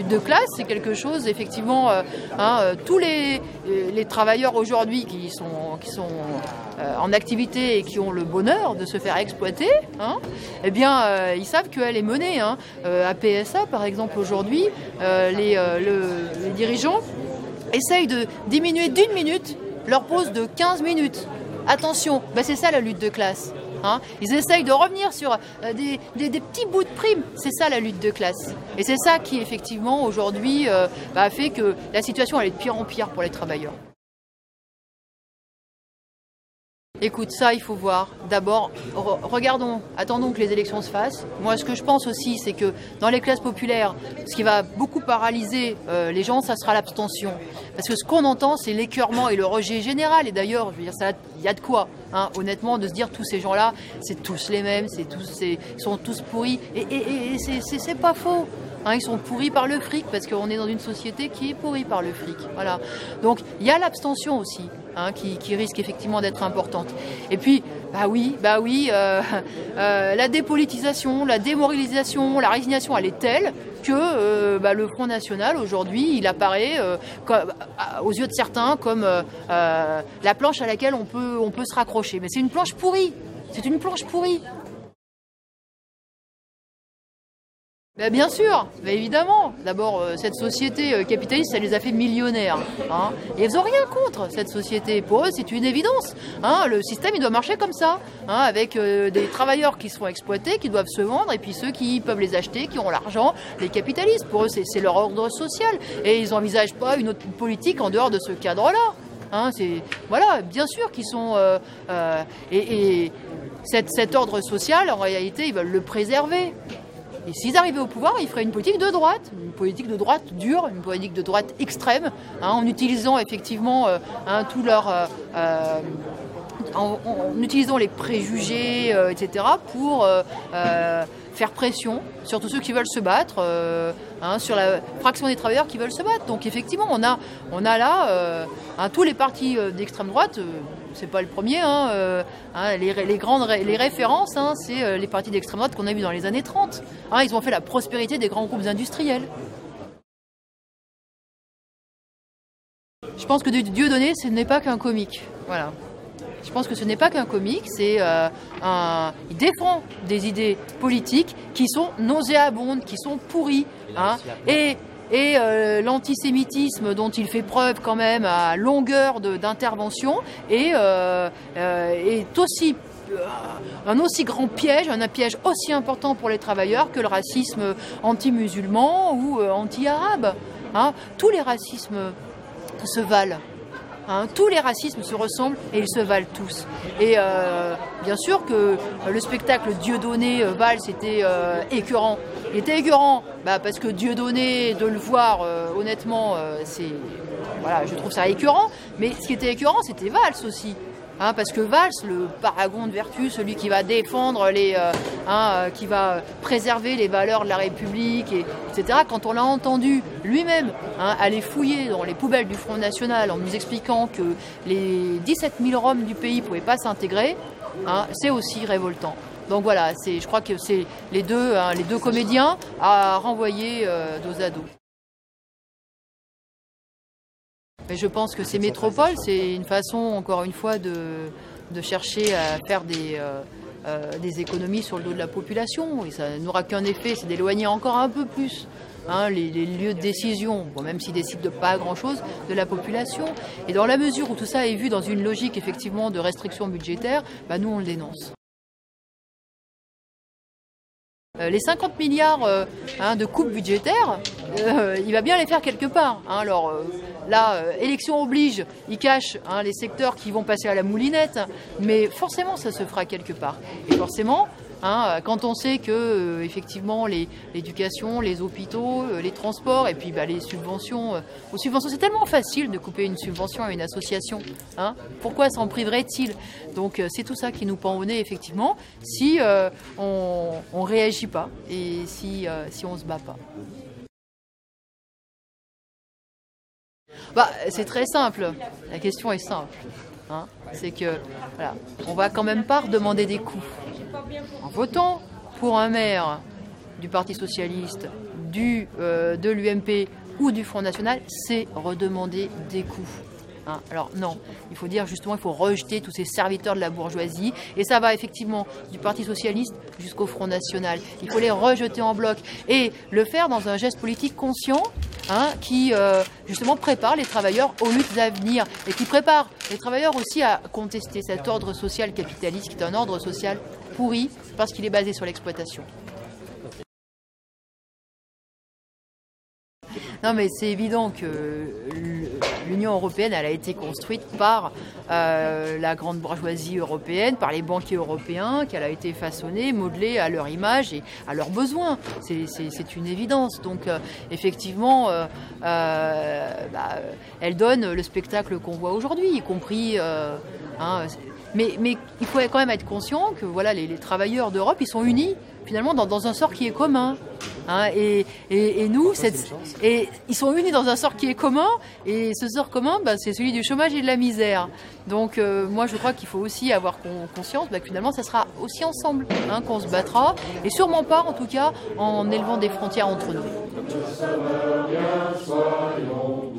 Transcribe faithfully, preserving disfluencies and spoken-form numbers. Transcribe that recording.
lutte de classe, c'est quelque chose, effectivement, euh, hein, euh, tous les, les travailleurs aujourd'hui qui sont, qui sont euh, en activité et qui ont le bonheur de se faire exploiter, hein, eh bien, euh, ils savent qu'elle est menée. Hein. Euh, à P S A, par exemple, aujourd'hui, euh, les, euh, le, les dirigeants essayent de diminuer d'une minute leur pause de quinze minutes. Attention, ben c'est ça la lutte de classe. Hein. Ils essayent de revenir sur euh, des, des, des petits bouts de primes. C'est ça la lutte de classe. Et c'est ça qui, effectivement, aujourd'hui, euh, bah, fait que la situation elle est de pire en pire pour les travailleurs. Écoute, ça, il faut voir. D'abord, re- regardons, attendons que les élections se fassent. Moi, ce que je pense aussi, c'est que dans les classes populaires, ce qui va beaucoup paralyser euh, les gens, ça sera l'abstention. Parce que ce qu'on entend, c'est l'écœurement et le rejet général. Et d'ailleurs, je veux dire, ça, il y a de quoi, hein, honnêtement, de se dire tous ces gens-là, c'est tous les mêmes, c'est tous, c'est, ils sont tous pourris. Et, et, et c'est, c'est, c'est pas faux. Hein, ils sont pourris par le fric, parce qu'on est dans une société qui est pourrie par le fric. Voilà. Donc, il y a l'abstention aussi. Hein, qui, qui risque effectivement d'être importante. Et puis, bah oui, bah oui, euh, euh, la dépolitisation, la démoralisation, la résignation, elle est telle que euh, bah, le Front National, aujourd'hui, il apparaît euh, comme, aux yeux de certains comme euh, euh, la planche à laquelle on peut, on peut se raccrocher. Mais c'est une planche pourrie, c'est une planche pourrie. Ben bien sûr, ben évidemment. D'abord, euh, cette société euh, capitaliste, ça les a fait millionnaires. Hein, et ils n'ont rien contre cette société. Pour eux, c'est une évidence. Hein, le système, il doit marcher comme ça, hein, avec euh, des travailleurs qui se font exploiter, qui doivent se vendre, et puis ceux qui peuvent les acheter, qui ont l'argent, les capitalistes. Pour eux, c'est, c'est leur ordre social. Et ils n'envisagent pas une autre politique en dehors de ce cadre-là. Hein, c'est, voilà, bien sûr qu'ils sont... Euh, euh, et et cet, cet ordre social, en réalité, ils veulent le préserver. Et s'ils arrivaient au pouvoir, ils feraient une politique de droite, une politique de droite dure, une politique de droite extrême, hein, en utilisant effectivement euh, hein, tout leur, euh, euh, en, en utilisant les préjugés, euh, et cetera, pour euh, euh, faire pression sur tous ceux qui veulent se battre, euh, hein, sur la fraction des travailleurs qui veulent se battre. Donc effectivement, on a, on a là euh, hein, tous les partis euh, d'extrême droite. Euh, c'est pas le premier, hein, euh, hein, les, les grandes les références, hein, c'est euh, les partis d'extrême droite qu'on a vus dans les années trente. Hein, ils ont fait la prospérité des grands groupes industriels. Je pense que Dieudonné, ce n'est pas qu'un comique. Voilà. Je pense que ce n'est pas qu'un comique, c'est euh, un... il défend des idées politiques qui sont nauséabondes, qui sont pourries. Hein, et Et euh, l'antisémitisme dont il fait preuve quand même à longueur de, d'intervention est, euh, euh, est aussi euh, un aussi grand piège, un piège aussi important pour les travailleurs que le racisme anti-musulman ou euh, anti-arabe. Hein. Tous les racismes se valent. Hein, tous les racismes se ressemblent et ils se valent tous. Et euh, bien sûr que le spectacle Dieudonné euh, Valls était euh, écœurant. Il était écœurant bah, parce que Dieudonné, de le voir, euh, honnêtement, euh, c'est, voilà, je trouve ça écœurant. Mais ce qui était écœurant, c'était Valls aussi. Hein, parce que Valls, le paragon de vertu, celui qui va défendre les, euh, hein, euh, qui va préserver les valeurs de la République, et, etc. Quand on l'a entendu lui-même hein, aller fouiller dans les poubelles du Front National en nous expliquant que les dix-sept mille Roms du pays ne pouvaient pas s'intégrer, hein, c'est aussi révoltant. Donc voilà, c'est, je crois que c'est les deux, hein, les deux comédiens à renvoyer euh, dos à dos. Mais je pense que ces métropoles, c'est une façon, encore une fois, de, de chercher à faire des, euh, euh, des économies sur le dos de la population. Et ça n'aura qu'un effet, c'est d'éloigner encore un peu plus hein, les, les lieux de décision, bon, même s'ils décident de pas grand-chose, de la population. Et dans la mesure où tout ça est vu dans une logique, effectivement, de restriction budgétaire, bah, nous, on le dénonce. Les cinquante milliards euh, hein, de coupes budgétaires, euh, il va bien les faire quelque part. Hein. Alors euh, là, euh, élection oblige, il cache hein, les secteurs qui vont passer à la moulinette, mais forcément ça se fera quelque part. Et forcément, hein, quand on sait que euh, effectivement les, l'éducation, les hôpitaux, euh, les transports et puis bah, les subventions, euh, aux subventions, c'est tellement facile de couper une subvention à une association. Hein. Pourquoi s'en priverait-il? Donc euh, c'est tout ça qui nous pend au nez effectivement si euh, on, on réagit pas et si, euh, si on se bat pas. Bah, c'est très simple. La question est simple. Hein. C'est que voilà, on va quand même pas redemander des coups. En votant pour un maire du Parti socialiste du, euh, de l'U M P ou du Front National, c'est redemander des coups. Hein, alors non, il faut dire justement, il faut rejeter tous ces serviteurs de la bourgeoisie, et ça va effectivement du Parti Socialiste jusqu'au Front National. Il faut les rejeter en bloc et le faire dans un geste politique conscient, hein, qui euh, justement prépare les travailleurs aux luttes à venir et qui prépare les travailleurs aussi à contester cet ordre social capitaliste qui est un ordre social pourri parce qu'il est basé sur l'exploitation. Non, mais c'est évident que l'Union européenne, elle a été construite par euh, la grande bourgeoisie européenne, par les banquiers européens, qu'elle a été façonnée, modelée à leur image et à leurs besoins. C'est une évidence. Donc, euh, effectivement, euh, euh, bah, elle donne le spectacle qu'on voit aujourd'hui, y compris... Euh, hein, mais, mais il faut quand même être conscient que voilà, les, les travailleurs d'Europe, ils sont unis finalement dans, dans un sort qui est commun. Hein, et, et, et nous, cette, et ils sont unis dans un sort qui est commun, et ce sort commun, bah, c'est celui du chômage et de la misère. Donc euh, moi je crois qu'il faut aussi avoir conscience bah, que finalement ça sera aussi ensemble, hein, qu'on se battra, et sûrement pas en tout cas en élevant des frontières entre nous.